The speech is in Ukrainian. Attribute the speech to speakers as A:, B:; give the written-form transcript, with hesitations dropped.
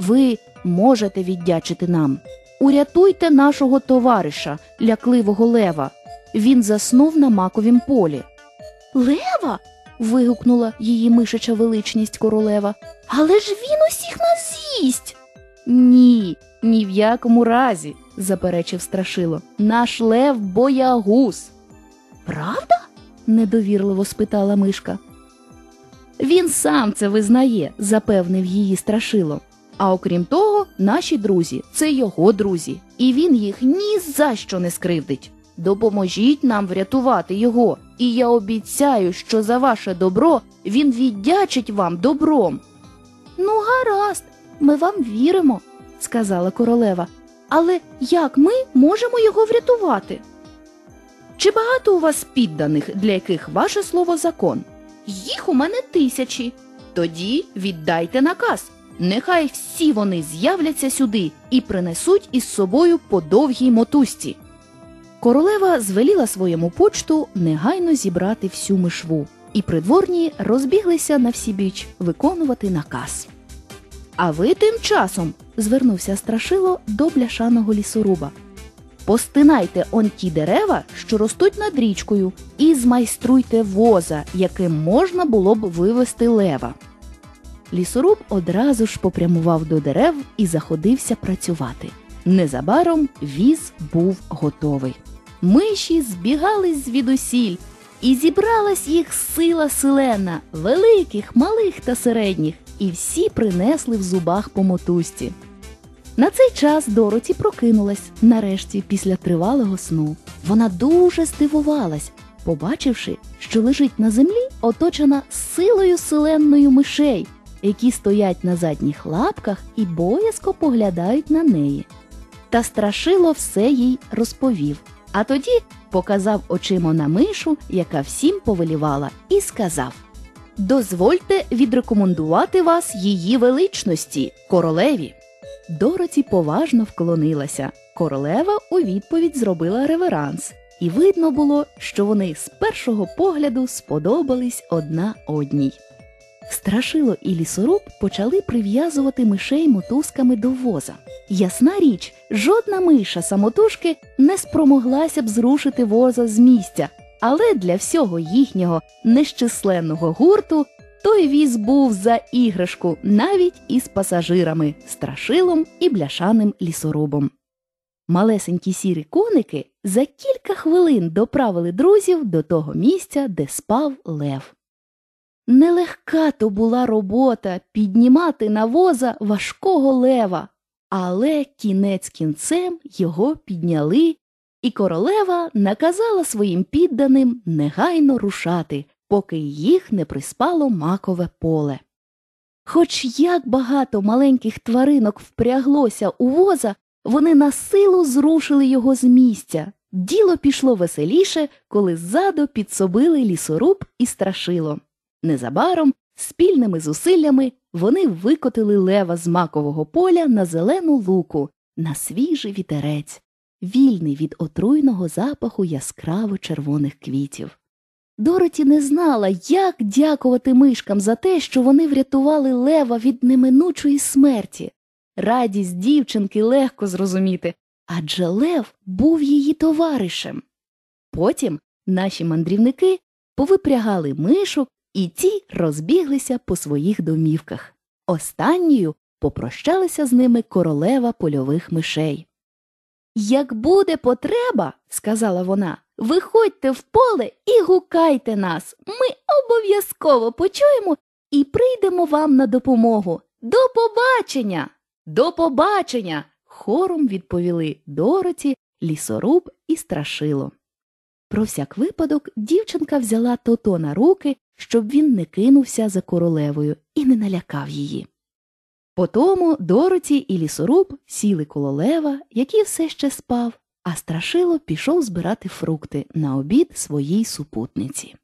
A: Ви можете віддячити нам. Урятуйте нашого товариша, лякливого лева. Він заснув на маковім полі». «Лева?» – вигукнула її мишача величність королева. «Але ж він усіх нас з'їсть!» «Ні, ні в якому разі», – заперечив Страшило. «Наш лев – боягуз». «Правда?» – недовірливо спитала мишка. «Він сам це визнає», – запевнив її Страшило. «А окрім того, наші друзі – це його друзі, і він їх ні за що не скривдить. Допоможіть нам врятувати його, і я обіцяю, що за ваше добро він віддячить вам добром». «Ну, гаразд, ми вам віримо», – сказала королева. «Але як ми можемо його врятувати?» «Чи багато у вас підданих, для яких ваше слово закон?» «Їх у мене 1000. Тоді віддайте наказ. Нехай всі вони з'являться сюди і принесуть із собою по довгій мотузці». Королева звеліла своєму почту негайно зібрати всю мишву, і придворні розбіглися навсібіч виконувати наказ. «А ви тим часом», – звернувся Страшило до бляшаного лісоруба, «постинайте он ті дерева, що ростуть над річкою, і змайструйте воза, яким можна було б вивести лева». Лісоруб одразу ж попрямував до дерев і заходився працювати. Незабаром віз був готовий. Миші збігались звідусіль, і зібралась їх сила селена, великих, малих та середніх, і всі принесли в зубах по мотузці. На цей час Дороті прокинулась, нарешті, після тривалого сну. Вона дуже здивувалась, побачивши, що лежить на землі, оточена силою селенною мишей, які стоять на задніх лапках і боязко поглядають на неї. Та Страшило все їй розповів, а тоді показав очима на мишу, яка всім повелівала, і сказав: «Дозвольте відрекомендувати вас її величності, королеві». Дороті поважно вклонилася. Королева у відповідь зробила реверанс, і видно було, що вони з першого погляду сподобались одна одній. Страшило і лісоруб почали прив'язувати мишей мотузками до воза. Ясна річ, жодна миша самотужки не спромоглася б зрушити воза з місця, але для всього їхнього нещисленного гурту той віз був за іграшку навіть із пасажирами – Страшилом і бляшаним лісорубом. Малесенькі сірі коники за кілька хвилин доправили друзів до того місця, де спав лев. Нелегка то була робота піднімати на воза важкого лева, але кінець кінцем його підняли, і королева наказала своїм підданим негайно рушати, поки їх не приспало макове поле. Хоч як багато маленьких тваринок впряглося у воза, вони насилу зрушили його з місця. Діло пішло веселіше, коли ззаду підсобили лісоруб і Страшило. Незабаром, спільними зусиллями, вони викотили лева з макового поля на зелену луку, на свіжий вітерець, вільний від отруйного запаху яскраво-червоних квітів. Дороті не знала, як дякувати мишкам за те, що вони врятували лева від неминучої смерті. Радість дівчинки легко зрозуміти, адже лев був її товаришем. Потім наші мандрівники повипрягали мишок, і ті розбіглися по своїх домівках. Останньою попрощалася з ними королева польових мишей. «Як буде потреба, – сказала вона, – виходьте в поле і гукайте нас. Ми обов'язково почуємо і прийдемо вам на допомогу. До побачення!» «До побачення!» – хором відповіли Дороті, лісоруб і Страшило. Про всяк випадок дівчинка взяла Тото на руки, щоб він не кинувся за королевою і не налякав її. Потому Дороті і лісоруб сіли коло лева, який все ще спав, а Страшило пішов збирати фрукти на обід своїй супутниці.